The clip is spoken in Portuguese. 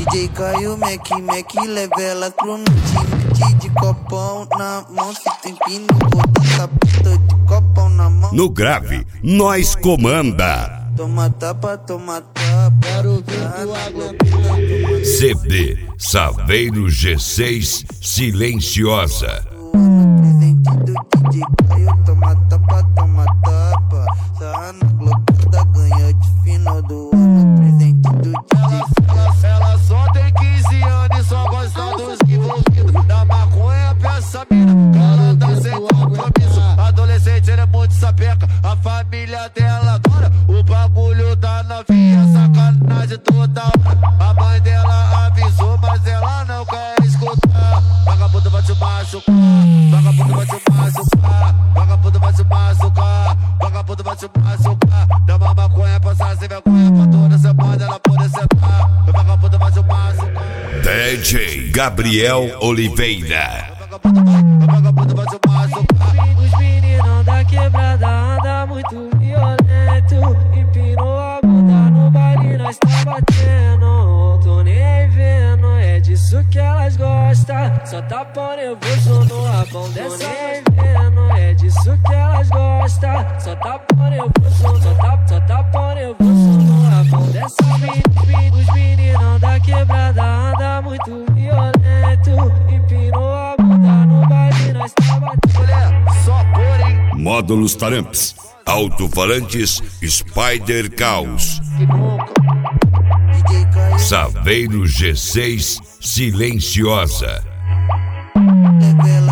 DJ Caio, Mac, leva ela pro time de copão na mão. Se tem pino, botão, sapata de copão na mão. No grave, nós comanda. Toma tapa, Quero ver tu aguentar. CD Saveiro G6 Silenciosa. Presente do DJ Caio, toma tapa. Sarra na glocada, ganha de final do ano. Presente do DJ Ela só tem 15 anos e só gosta dos envolvidos. Da maconha pra essa mina, ela tá sem compromisso. Adolescente, ela é muito sapeca, a família dela adora. O bagulho da novinha, sacanagem total. A mãe dela avisou, mas ela não quer escutar. Vagabundo vai te machucar, vagabundo vai te machucar, vagabundo vai te machucar, vagabundo vai te machucar. Dá uma maconha pra sair sem vergonha, pra toda semana ela pode sentar. Vagabundo vai te machucar. DJ Gabriel Oliveira. Vagabundo vai te machucar. Os meninão da quebrada anda muito violento. Empinou a bunda no baile, nós tá batendo. Tô nem vendo, é disso que elas gostam. Só tapão nervoso no rabão dessa. Tô nem vendo, é disso que elas gostam. Só tapão nervoso, só tapão nervoso no rabão dessa. Os meninão da quebrada anda muito violento. Empinou a bunda no baile, nós tá batendo. Mulher, só porém. Módulos Taramps. Alto-falantes Spider Caos. DJ Caio, Saveiro G6 Silenciosa. leva ela